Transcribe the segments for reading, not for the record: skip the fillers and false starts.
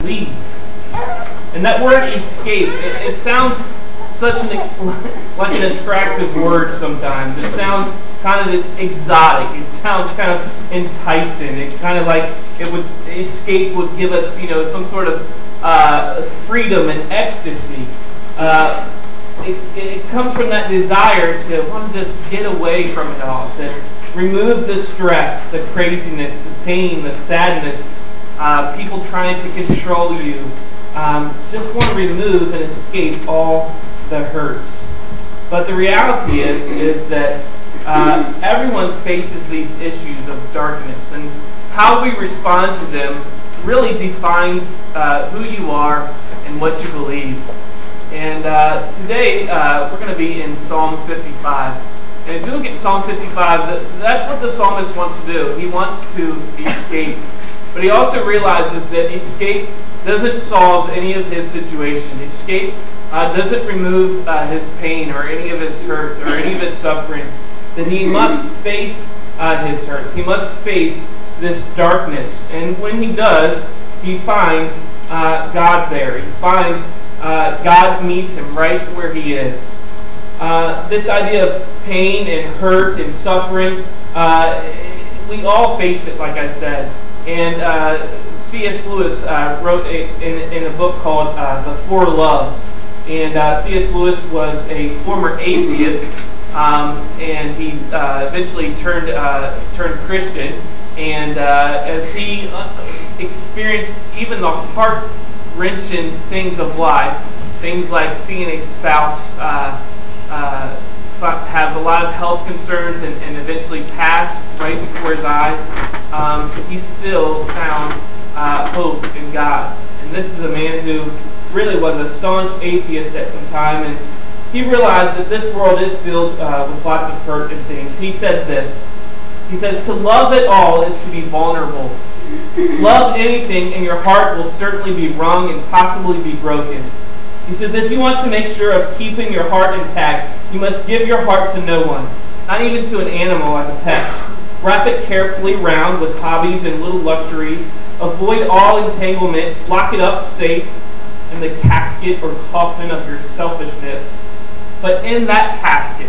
leave. And that word escape, it sounds like an attractive word sometimes. It sounds kind of exotic. It sounds kind of enticing. It kind of like escape would give us, some sort of freedom and ecstasy. It comes from that desire to want to just get away from it all, to remove the stress, the craziness, the pain, the sadness, people trying to control you. Just want to remove and escape all the hurts. But the reality is that everyone faces these issues of darkness, and how we respond to them really defines who you are and what you believe. And today we're going to be in Psalm 55. And as you look at Psalm 55, that's what the psalmist wants to do. He wants to escape. But he also realizes that escape doesn't solve any of his situations. Escape doesn't remove his pain or any of his hurt or any of his suffering. That he must face his hurts. He must face this darkness. And when he does, he finds God there. He finds God meets him right where he is. This idea of pain and hurt and suffering, we all face it, like I said. And C.S. Lewis wrote in a book called The Four Loves. And C.S. Lewis was a former atheist, and he eventually turned Christian. And as he experienced even the heart-wrenching things of life, things like seeing a spouse have a lot of health concerns and eventually pass right before his eyes, he still found hope in God. And this is a man who really was a staunch atheist at some time, and he realized that this world is filled with lots of hurt and things. He said this. He says, "To love at all is to be vulnerable. Love anything and your heart will certainly be wrung and possibly be broken." He says, "If you want to make sure of keeping your heart intact, you must give your heart to no one, not even to an animal like a pet. Wrap it carefully round with hobbies and little luxuries. Avoid all entanglements. Lock it up safe in the casket or coffin of your selfishness. But in that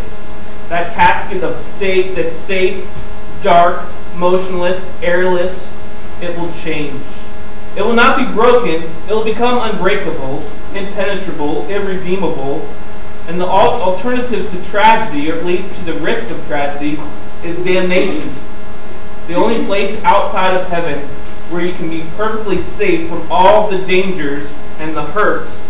casket of safe, that's safe, dark, motionless, airless, it will change. It will not be broken. It will become unbreakable, impenetrable, irredeemable. And the alternative to tragedy, or at least to the risk of tragedy, is damnation. The only place outside of heaven where you can be perfectly safe from all the dangers and the hurts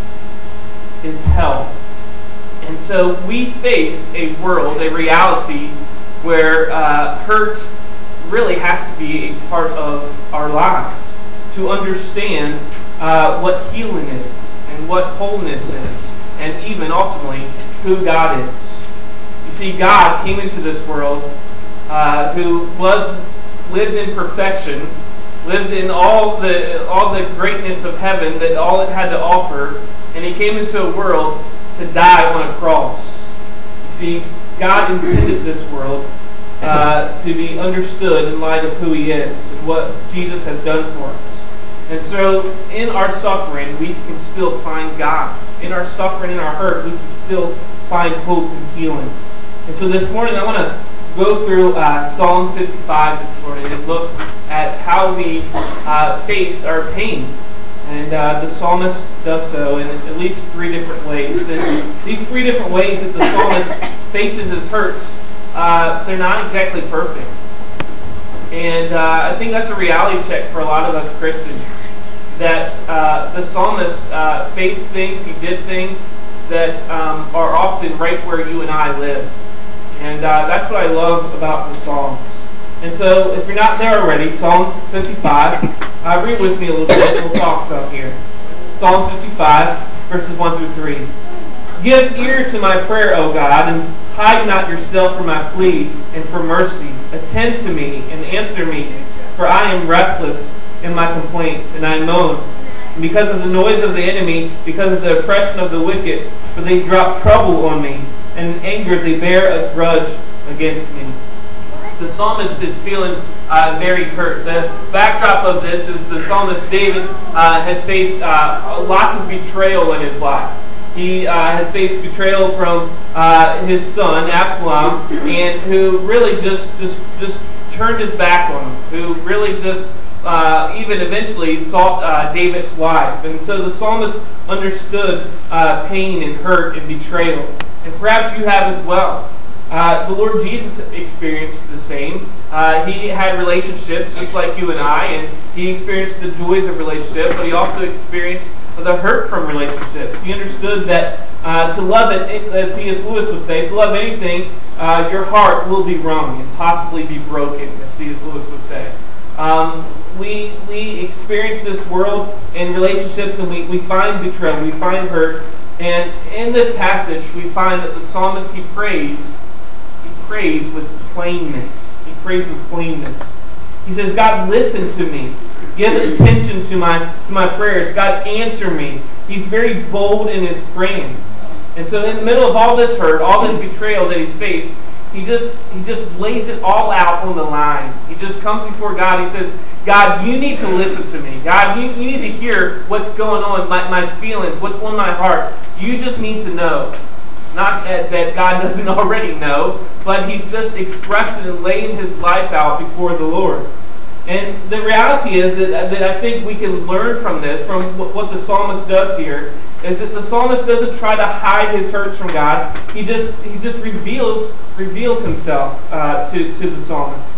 is hell." And so we face a world, a reality, where hurt really has to be a part of our lives to understand what healing is and what wholeness is, and even ultimately who God is. You see, God came into this world who lived in perfection, lived in all the greatness of heaven, that all it had to offer, and he came into a world to die on a cross. You see, God intended this world to be understood in light of who he is and what Jesus has done for us. And so in our suffering, we can still find God. In our suffering, in our hurt, we can still find hope and healing. And so this morning, I want to go through Psalm 55 this morning and look at how we face our pain. And the psalmist does so in at least three different ways. And these three different ways that the psalmist faces his hurts, they're not exactly perfect. And I think that's a reality check for a lot of us Christians. That the psalmist faced things, he did things that are often right where you and I live. And that's what I love about the Psalms. And so, if you're not there already, Psalm 55, read with me a little bit, we'll talk some here. Psalm 55, verses 1 through 3. "Give ear to my prayer, O God, and hide not yourself from my plea and for mercy. Attend to me and answer me, for I am restless in my complaint, and I moan. And because of the noise of the enemy, because of the oppression of the wicked, for they drop trouble on me, and in anger they bear a grudge against me." The psalmist is feeling very hurt. The backdrop of this is the psalmist David has faced lots of betrayal in his life. He has faced betrayal from his son Absalom, and who really just turned his back on him. Who really just even eventually sought David's life. And so the psalmist understood pain and hurt and betrayal, and perhaps you have as well. The Lord Jesus experienced the same. He had relationships just like you and I, and he experienced the joys of relationship, but he also experienced the hurt from relationships. He understood that to love it, as C.S. Lewis would say, to love anything, your heart will be wrung and possibly be broken, as C.S. Lewis would say. We experience this world in relationships, and we find betrayal, we find hurt, and in this passage we find that the psalmist, he prays with plainness. He prays with plainness. He says, God, listen to me. Give attention to my prayers. God, answer me. He's very bold in his praying. And so in the middle of all this hurt, all this betrayal that he's faced, he just lays it all out on the line. He just comes before God. He says, God, you need to listen to me. God, you need to hear what's going on, my feelings, what's on my heart. You just need to know. Not that God doesn't already know, but he's just expressing and laying his life out before the Lord. And the reality is that I think we can learn from this, from what the psalmist does here, is that the psalmist doesn't try to hide his hurts from God. He just reveals himself to the psalmist,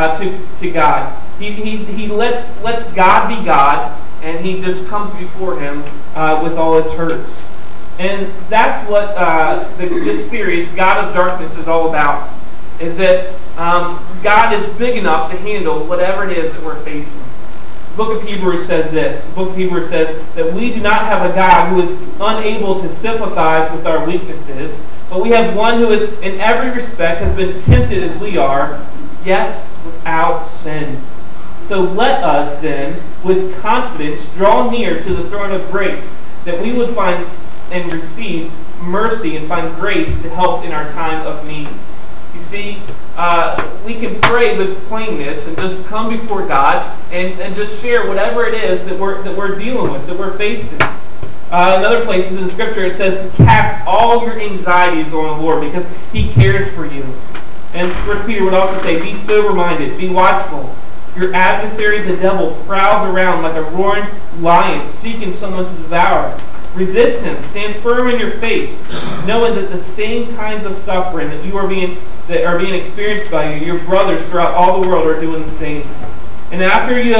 to God. He lets God be God, and he just comes before him with all his hurts. And that's what this series, God of Darkness, is all about. Is that God is big enough to handle whatever it is that we're facing. The book of Hebrews says this. The book of Hebrews says that we do not have a God who is unable to sympathize with our weaknesses, but we have one who is, in every respect, has been tempted as we are, yet without sin. So let us then, with confidence, draw near to the throne of grace, that we would find and receive mercy and find grace to help in our time of need. You see, we can pray with plainness and just come before God and just share whatever it is that we're dealing with, that we're facing. In other places in Scripture it says to cast all your anxieties on the Lord because he cares for you. And 1 Peter would also say, be sober-minded, be watchful. Your adversary, the devil, prowls around like a roaring lion seeking someone to devour. Resist him. Stand firm in your faith, knowing that the same kinds of suffering that are being experienced by you, your brothers throughout all the world are doing the same. And after you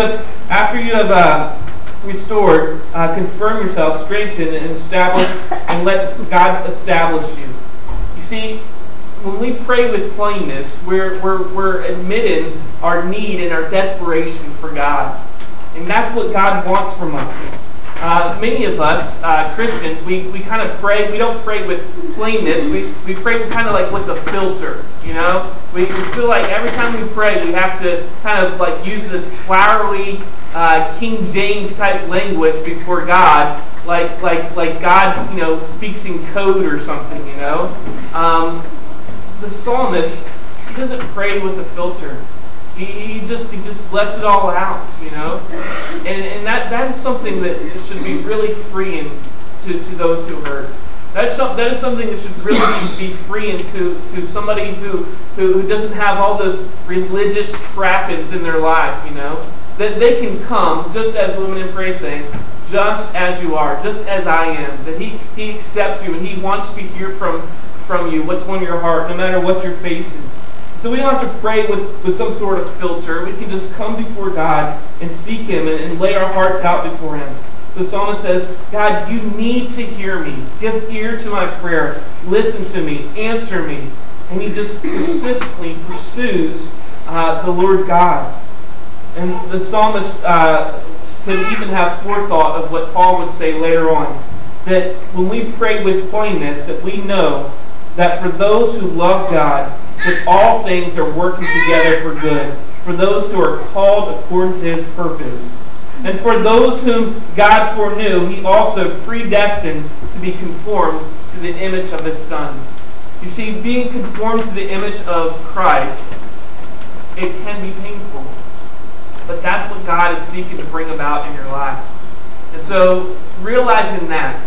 have restored, confirm yourself, strengthen, and establish, and let God establish you. You see, when we pray with plainness, we're admitting our need and our desperation for God, and that's what God wants from us. Many of us, Christians, we kind of pray. We don't pray with plainness. We pray kind of like with a filter, you know? We feel like every time we pray, we have to kind of like use this flowery King James type language before God, like God, you know, speaks in code or something, you know? The psalmist, he doesn't pray with a filter. He just lets it all out, you know, and that is something that should be really freeing to those who hurt. That is something that should really be freeing to somebody who doesn't have all those religious trappings in their life, you know, that they can come just as the woman in prayer saying, just as you are, just as I am. That he accepts you and he wants to hear from you what's on your heart, no matter what you're facing. So we don't have to pray with some sort of filter. We can just come before God and seek him and lay our hearts out before him. The psalmist says, God, you need to hear me. Give ear to my prayer. Listen to me. Answer me. And he just persistently pursues the Lord God. And the psalmist could even have forethought of what Paul would say later on. That when we pray with plainness, that we know that for those who love God, that all things are working together for good, for those who are called according to his purpose. And for those whom God foreknew, he also predestined to be conformed to the image of his Son. You see, being conformed to the image of Christ, it can be painful. but that's what God is seeking to bring about in your life. And so, realizing that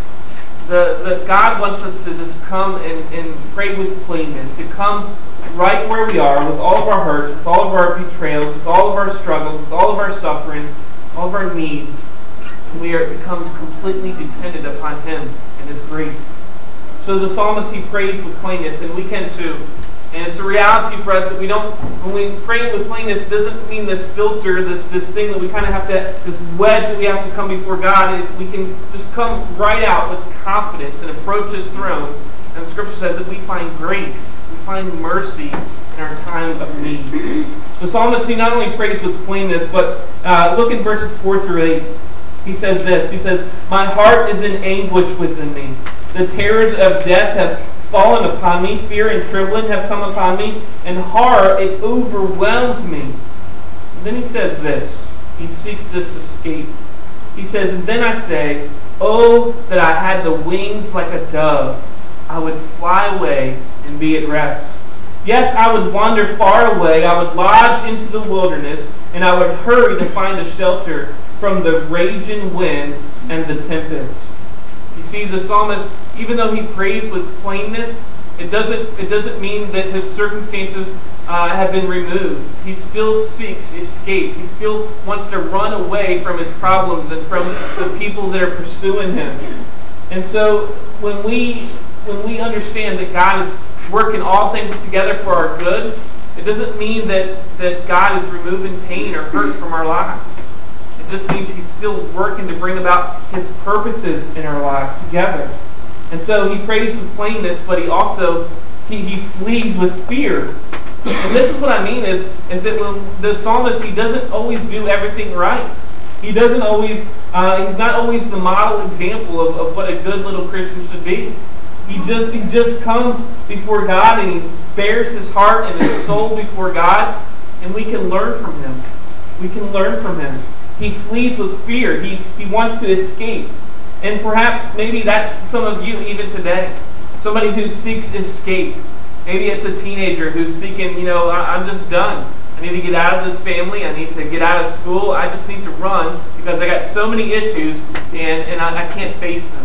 God wants us to just come and pray with plainness, to come right where we are with all of our hurts, with all of our betrayals, with all of our struggles, with all of our suffering, all of our needs. We are become completely dependent upon Him and His grace. So the psalmist, he prays with plainness, and we can too. And it's a reality for us that we don't, when we pray with plainness, doesn't mean this filter, this thing that we kind of have to, this wedge that we have to come before God. We can just come right out with confidence and approach His throne. And the Scripture says that we find grace, we find mercy in our time of need. The psalmist, he not only prays with plainness, but look in verses 4 through 8. He says this, he says, "My heart is in anguish within me. The terrors of death have fallen upon me. Fear and trembling have come upon me. And horror, it overwhelms me." And then he says this. He seeks this escape. He says, "And then I say, oh, that I had the wings like a dove. I would fly away and be at rest. Yes, I would wander far away. I would lodge into the wilderness, and I would hurry to find a shelter from the raging wind and the tempest." You see, the psalmist, even though he prays with plainness, it doesn't mean that his circumstances have been removed. He still seeks escape. He still wants to run away from his problems and from the people that are pursuing him. And so when we understand that God is working all things together for our good, it doesn't mean that God is removing pain or hurt from our lives. It just means He's still working to bring about His purposes in our lives together. And so he prays with plainness, but he also he flees with fear. And this is what I mean is that when the psalmist, he doesn't always do everything right. He doesn't always he's not always the model example of what a good little Christian should be. He just comes before God and he bears his heart and his soul before God, and we can learn from him. We can learn from him. He flees with fear. He wants to escape. And perhaps maybe that's some of you even today. Somebody who seeks escape. Maybe it's a teenager who's seeking, I'm just done. I need to get out of this family. I need to get out of school. I just need to run because I got so many issues and I can't face them.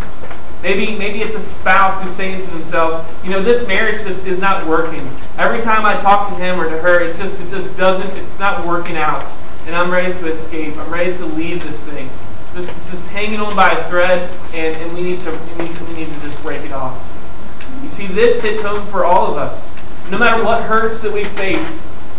Maybe it's a spouse who's saying to themselves, this marriage just is not working. Every time I talk to him or to her, it just doesn't, it's not working out. And I'm ready to escape. I'm ready to leave this thing. It's just hanging on by a thread, and we need to just break it off. You see, this hits home for all of us. No matter what hurts that we face,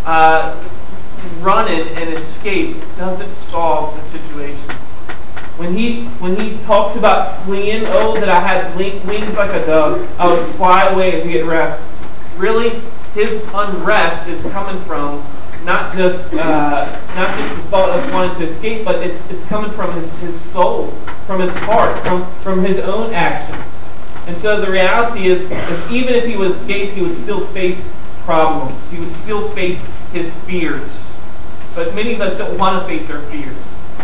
running and escape doesn't solve the situation. When he talks about fleeing, oh, that I had wings like a dove, I would fly away and be at rest. Really, his unrest is coming from not just the thought of wanting to escape, but it's coming from his soul, from his heart, from his own actions. And so the reality is even if he would escape, he would still face problems. He would still face his fears. But many of us don't want to face our fears.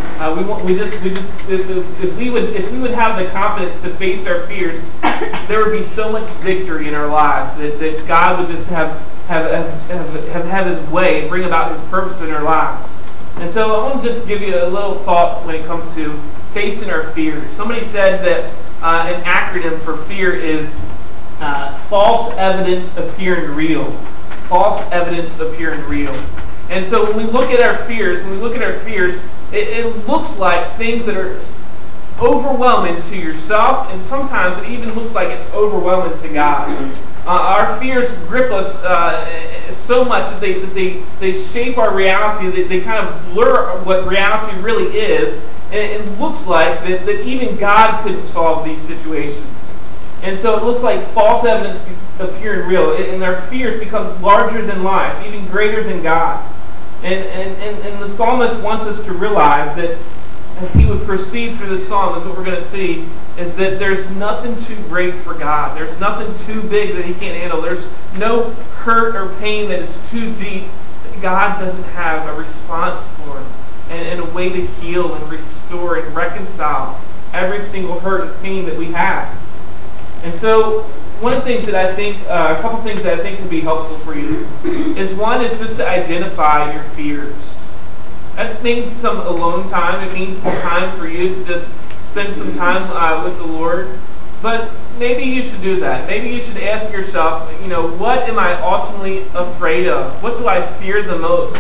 If we would have the confidence to face our fears, there would be so much victory in our lives that God would just have His way and bring about His purpose in our lives. And so I want to just give you a little thought when it comes to facing our fears. Somebody said that an acronym for fear is false evidence appearing real. False evidence appearing real. And so when we look at our fears, it looks like things that are overwhelming to yourself, and sometimes it even looks like it's overwhelming to God. Our fears grip us so much that they shape our reality. They kind of blur what reality really is. And it looks like that even God couldn't solve these situations. And so it looks like false evidence appearing real. And our fears become larger than life, even greater than God. And the psalmist wants us to realize that as he would proceed through the psalm, is what we're going to see, is that there's nothing too great for God. There's nothing too big that He can't handle. There's no hurt or pain that is too deep that God doesn't have a response for and a way to heal and restore and reconcile every single hurt and pain that we have. And so one of the things that I think, a couple things that I think would be helpful for you is one is just to identify your fears. That means some alone time. It means some time for you to just spend some time with the Lord. But maybe you should do that. Maybe you should ask yourself, what am I ultimately afraid of? What do I fear the most?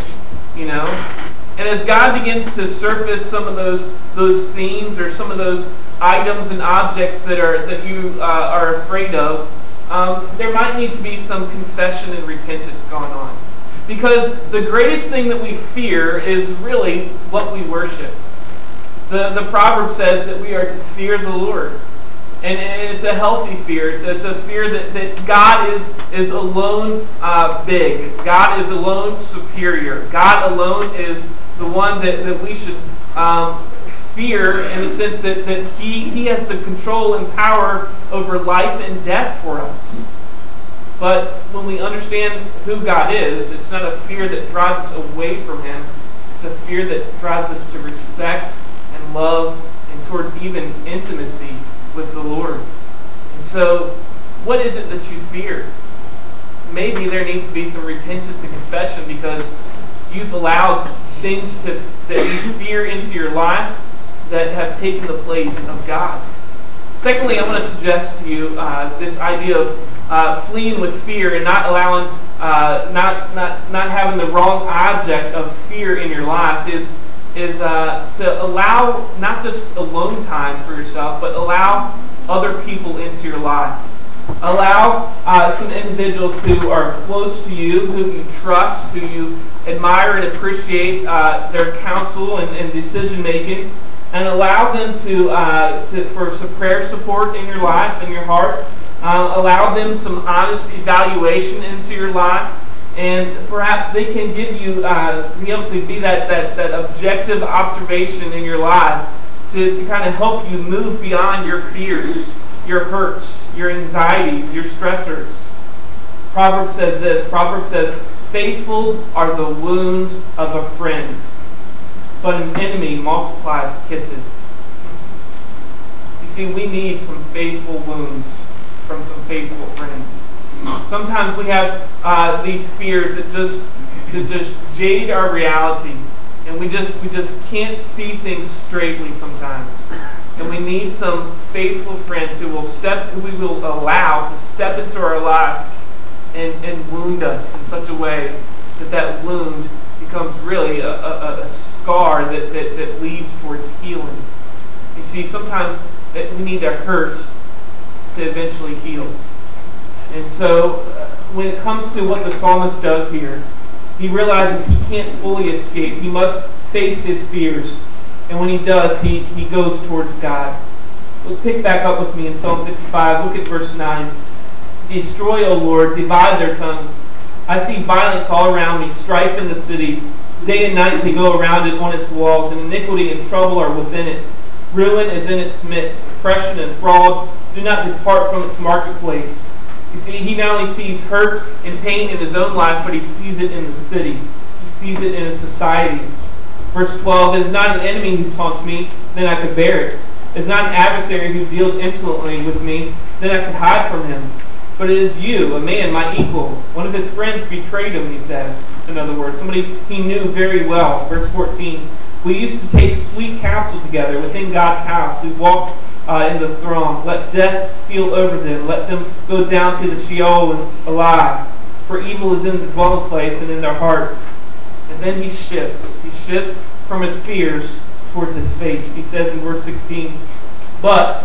And as God begins to surface some of those themes or some of those items and objects that you are afraid of, there might need to be some confession and repentance going on. Because the greatest thing that we fear is really what we worship. The proverb says that we are to fear the Lord. And it's a healthy fear. It's a fear that God is alone big. God is alone superior. God alone is the one that we should fear in the sense that He has the control and power over life and death for us. But when we understand who God is, it's not a fear that drives us away from Him. It's a fear that drives us to respect and love and towards even intimacy with the Lord. And so, what is it that you fear? Maybe there needs to be some repentance and confession because you've allowed things that you fear into your life that have taken the place of God. Secondly, I want to suggest to you this idea of fleeing with fear and not allowing, not having the wrong object of fear in your life is to allow not just alone time for yourself, but allow other people into your life. Allow some individuals who are close to you, who you trust, who you admire and appreciate their counsel and decision making, and allow them for some prayer support in your life and your heart. Allow them some honest evaluation into your life. And perhaps they can give you, be able to be that objective observation in your life to kind of help you move beyond your fears, your hurts, your anxieties, your stressors. Proverbs says this. Proverbs says, faithful are the wounds of a friend, but an enemy multiplies kisses. You see, we need some faithful wounds from some faithful friends. Sometimes we have these fears that just jade our reality, and we just can't see things straightly sometimes. And we need some faithful friends who we will allow to step into our life and wound us in such a way that wound becomes really a scar that leads towards healing. You see, sometimes we need to hurt to eventually heal. And so, when it comes to what the psalmist does here, he realizes he can't fully escape. He must face his fears. And when he does, he goes towards God. Let's pick back up with me in Psalm 55. Look at verse 9. Destroy, O Lord, divide their tongues. I see violence all around me, strife in the city. Day and night they go around it on its walls, and iniquity and trouble are within it. Ruin is in its midst. Oppression and fraud do not depart from its marketplace. You see, he not only sees hurt and pain in his own life, but he sees it in the city. He sees it in a society. Verse 12, it is not an enemy who taunts me, then I could bear it. It is not an adversary who deals insolently with me, then I could hide from him. But it is you, a man, my equal. One of his friends betrayed him, he says. In other words, somebody he knew very well. Verse 14, we used to take sweet counsel together within God's house. We walked in the throng. Let death steal over them. Let them go down to the Sheol alive. For evil is in the dwelling place and in their heart. And then he shifts. He shifts from his fears towards his faith. He says in verse 16, but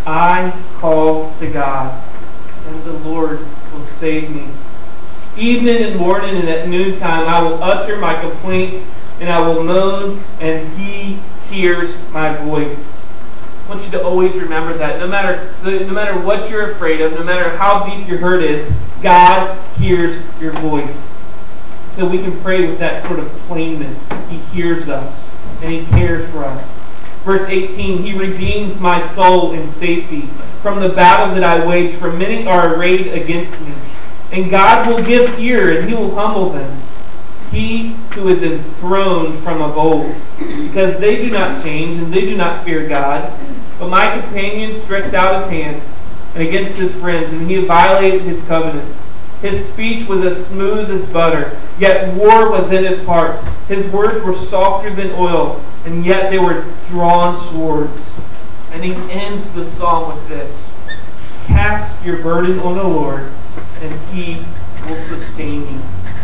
I call to God, and the Lord will save me. Evening and morning and at noontime I will utter my complaint, and I will moan, and he hears my voice. I want you to always remember that. No matter what you're afraid of, no matter how deep your hurt is, God hears your voice. So we can pray with that sort of plainness. He hears us, and he cares for us. Verse 18, he redeems my soul in safety from the battle that I wage, for many are arrayed against me. And God will give ear, and he will humble them. He who is enthroned from of old, because they do not change, and they do not fear God. But my companion stretched out his hand and against his friends, and he violated his covenant. His speech was as smooth as butter, yet war was in his heart. His words were softer than oil, and yet they were drawn swords. And he ends the psalm with this: cast your burden on the Lord, and He will sustain you.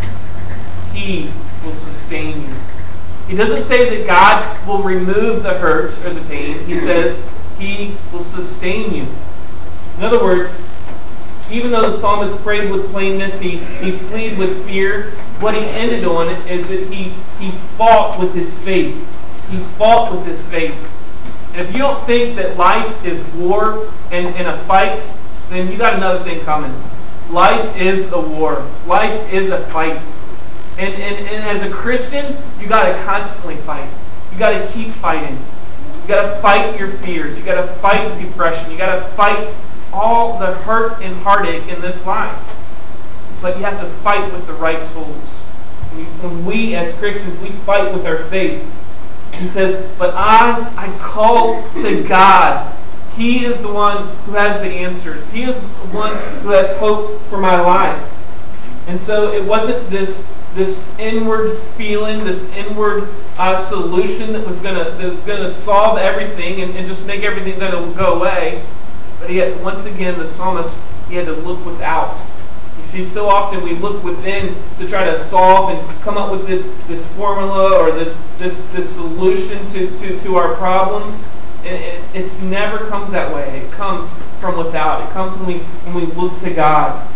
He will sustain you. He doesn't say that God will remove the hurt or the pain. He says He will sustain you. In other words, even though the psalmist prayed with plainness, he fled with fear, what he ended on is that he fought with his faith. He fought with his faith. And if you don't think that life is war and a fight, then you got another thing coming. Life is a war. Life is a fight. And as a Christian, you got to constantly fight. You got to keep fighting. You got to fight your fears. You got to fight depression. You got to fight all the hurt and heartache in this life. But you have to fight with the right tools. When we as Christians, we fight with our faith. He says, but I call to God. He is the one who has the answers. He is the one who has hope for my life. And so it wasn't this inward feeling, this inward solution that was gonna solve everything and just make everything go away. But yet, once again, the psalmist, he had to look without. You see, so often we look within to try to solve and come up with this formula or this solution to our problems. And it never comes that way. It comes from without. It comes when we look to God.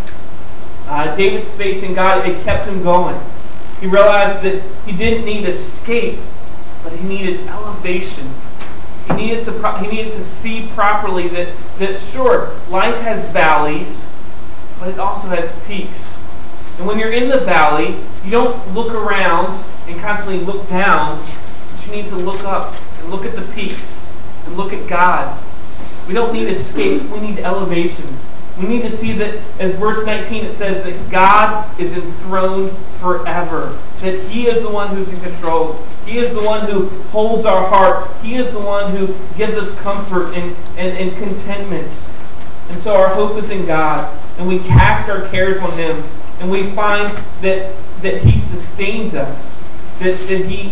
David's faith in God, it kept him going. He realized that he didn't need escape, but he needed elevation. He needed to see properly that sure, life has valleys, but it also has peaks. And when you're in the valley, you don't look around and constantly look down, but you need to look up and look at the peaks and look at God. We don't need escape, we need elevation. We need to see that, as verse 19 it says, that God is enthroned forever. That He is the one who's in control. He is the one who holds our heart. He is the one who gives us comfort and contentment. And so our hope is in God. And we cast our cares on Him. And we find that He sustains us. That He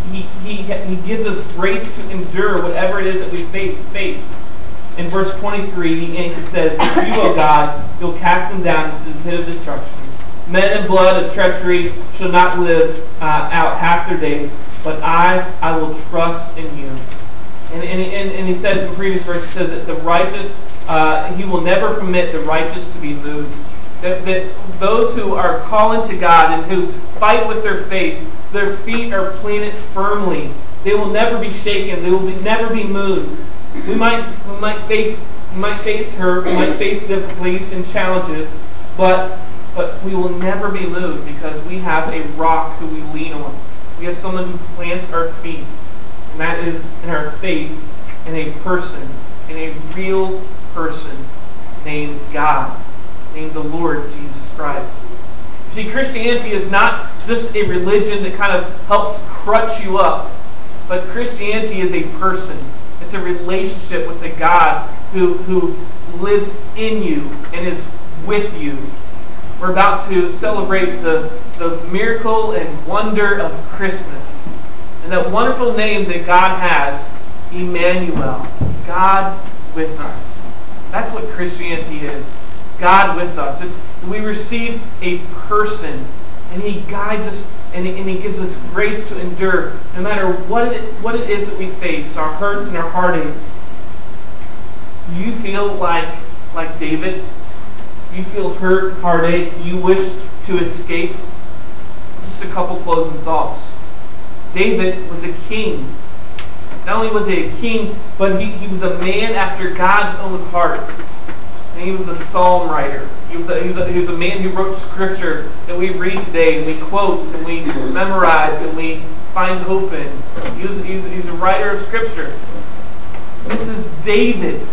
gives us grace to endure whatever it is that we face. In verse 23, he says, "But you, O God, you'll cast them down into the pit of destruction. Men and blood of treachery shall not live out half their days, but I will trust in you." And he says in previous verse, he says that the righteous, He will never permit the righteous to be moved. That those who are calling to God and who fight with their faith, their feet are planted firmly. They will never be shaken. They will never be moved. We might face hurt, we might face difficulties and challenges, but we will never be moved because we have a rock who we lean on. We have someone who plants our feet, and that is in our faith in a person, in a real person named God, named the Lord Jesus Christ. See, Christianity is not just a religion that kind of helps crutch you up, but Christianity is a person. It's a relationship with a God who lives in you and is with you. We're about to celebrate the miracle and wonder of Christmas. And that wonderful name that God has, Emmanuel, God with us. That's what Christianity is. God with us. We receive a person, and He guides us, and He gives us grace to endure, no matter what it is that we face, our hurts and our heartaches. Do you feel like David? Do you feel hurt, heartache? Do you wish to escape? Just a couple closing thoughts. David was a king. Not only was he a king, but he was a man after God's own heart. And he was a psalm writer. He was a man who wrote scripture that we read today, and we quote, and we memorize, and we find hope in. He was a writer of scripture. This is David.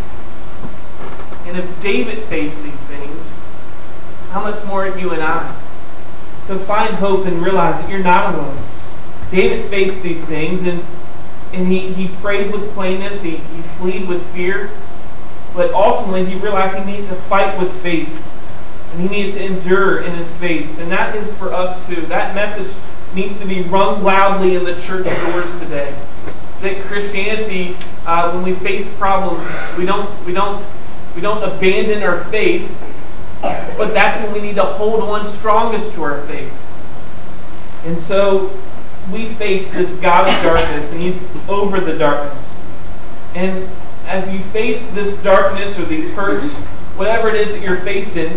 And if David faced these things, how much more you and I? So find hope and realize that you're not alone. David faced these things, and he prayed with plainness. He fled with fear. But ultimately, he realized he needed to fight with faith. And he needed to endure in his faith. And that is for us too. That message needs to be rung loudly in the church doors today. That Christianity, when we face problems, we don't abandon our faith, but that's when we need to hold on strongest to our faith. And so we face this God of darkness, and He's over the darkness. And as you face this darkness or these hurts, whatever it is that you're facing,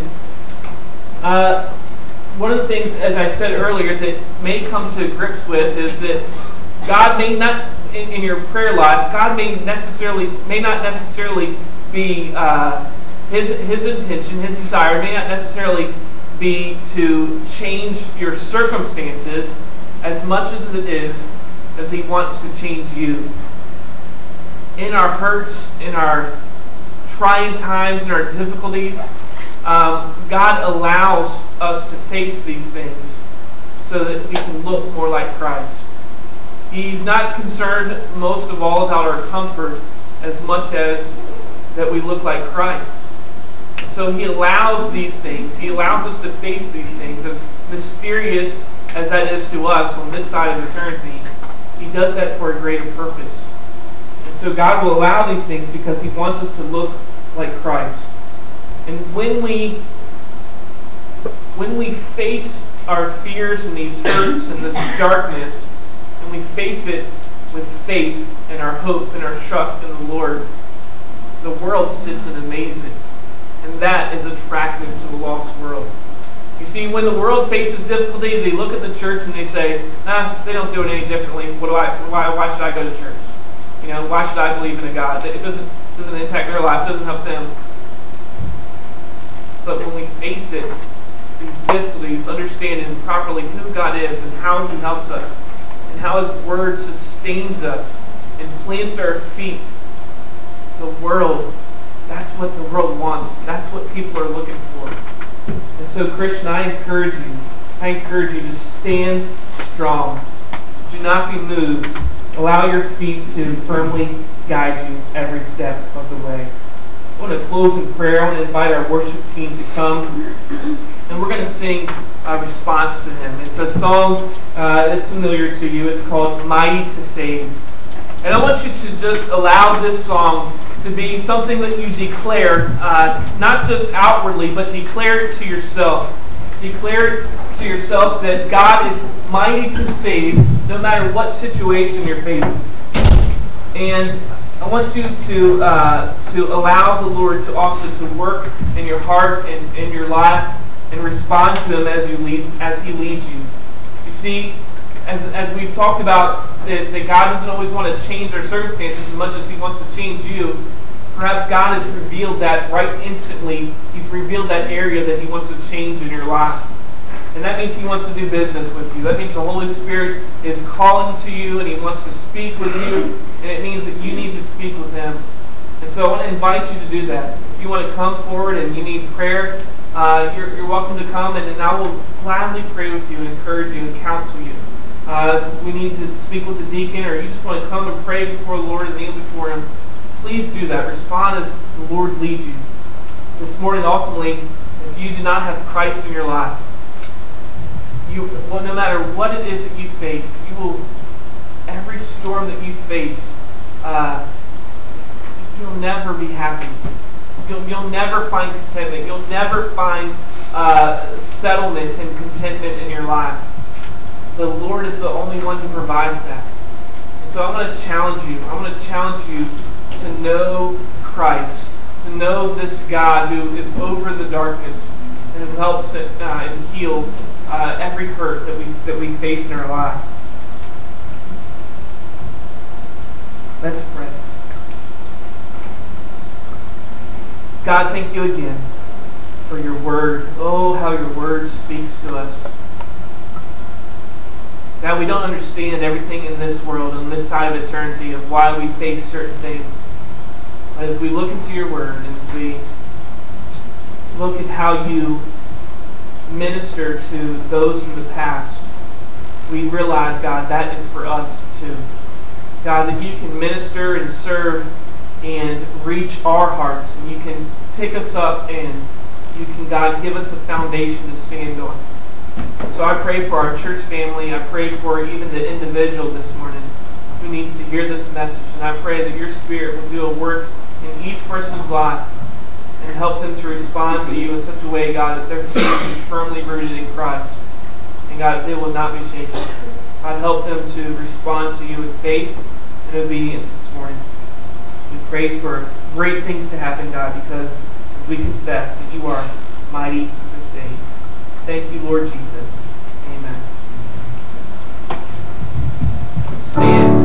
one of the things, as I said earlier, that may come to grips with is that God may not, in your prayer life, God may not necessarily be His intention, His desire may not necessarily be to change your circumstances as much as it is as He wants to change you. In our hurts, in our trying times, in our difficulties, God allows us to face these things so that we can look more like Christ. He's not concerned most of all about our comfort as much as that we look like Christ. So He allows these things. He allows us to face these things. As mysterious as that is to us on this side of eternity, He does that for a greater purpose. And so God will allow these things because He wants us to look like Christ. And when we face our fears and these hurts and this darkness, and we face it with faith and our hope and our trust in the Lord, the world sits in amazement. And that is attractive to a lost world. You see, when the world faces difficulty, they look at the church and they say, they don't do it any differently. Why should I go to church? Why should I believe in a God? It doesn't impact their life, it doesn't help them. But when we face it, these difficulties, understanding properly who God is and how He helps us, and how His Word sustains us and plants our feet, the world, that's what the world wants. That's what people are looking for. And so, Christian, I encourage you to stand strong. Do not be moved. Allow your feet to firmly guide you every step of the way. I want to close in prayer. I want to invite our worship team to come, and we're going to sing a response to Him. It's a song that's familiar to you. It's called Mighty to Save. And I want you to just allow this song to be something that you declare, not just outwardly, but declare it to yourself. Declare it to yourself that God is mighty to save no matter what situation you're facing. And I want you to allow the Lord to also to work in your heart and in your life and respond to Him as He leads you. You see, as we've talked about, that God doesn't always want to change our circumstances as much as He wants to change you. Perhaps God has revealed that right instantly. He's revealed that area that He wants to change in your life. And that means He wants to do business with you. That means the Holy Spirit is calling to you and He wants to speak with you. And it means that you need to speak with Him. And so I want to invite you to do that. If you want to come forward and you need prayer, you're welcome to come, and I will gladly pray with you and encourage you and counsel you. If we need to speak with the deacon, or you just want to come and pray before the Lord and kneel before Him, please do that. Respond as the Lord leads you. This morning, ultimately, if you do not have Christ in your life, no matter what it is that you face, every storm that you face, you'll never be happy. You'll never find contentment. You'll never find settlement and contentment in your life. The Lord is the only one who provides that. And so I'm going to challenge you. I'm going to challenge you to know Christ, to know this God who is over the darkness and who helps and heal every hurt that we face in our life. Let's pray. God, thank you again for your word. Oh, how your word speaks to us. God, we don't understand everything in this world, on this side of eternity, of why we face certain things. But as we look into your word, and as we look at how you minister to those in the past, we realize, God, that is for us too. God, that you can minister and serve and reach our hearts, and you can pick us up, and you can, God, give us a foundation to stand on. So I pray for our church family. I pray for even the individual this morning who needs to hear this message. And I pray that your Spirit will do a work in each person's life and help them to respond to you in such a way, God, that their faith is firmly rooted in Christ. And God, they will not be shaken. God, help them to respond to you with faith and obedience this morning. We pray for great things to happen, God, because we confess that you are mighty to save. Thank you, Lord Jesus. Amen. Stand.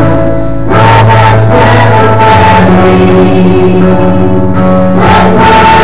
Let